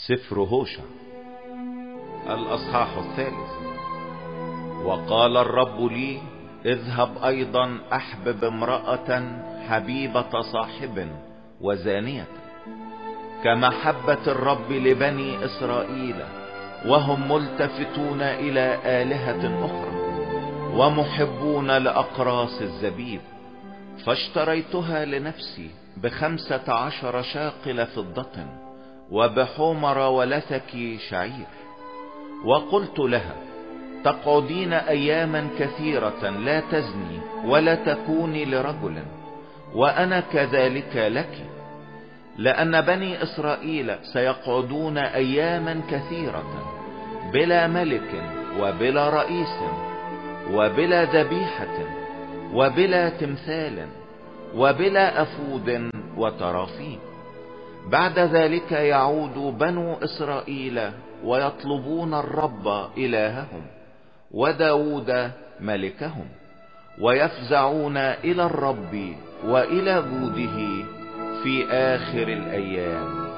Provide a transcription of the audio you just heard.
سفر هوشع الأصحاح 3. وقال الرب لي: اذهب ايضا احبب امرأة حبيبة صاحب وزانية كمحبة الرب لبني اسرائيل، وهم ملتفتون الى آلهة اخرى ومحبون لأقراص الزبيب. فاشتريتها لنفسي ب15 شاقل فضة وبحمر ولثك شعير. وقلت لها: تقعدين اياما كثيرة لا تزني ولا تكوني لرجل، وانا كذلك لك، لان بني اسرائيل سيقعدون اياما كثيرة بلا ملك وبلا رئيس وبلا ذبيحة وبلا تمثال وبلا افود وترافيم. بعد ذلك يعود بنو اسرائيل ويطلبون الرب الههم وداود ملكهم، ويفزعون الى الرب والى جوده في اخر الايام.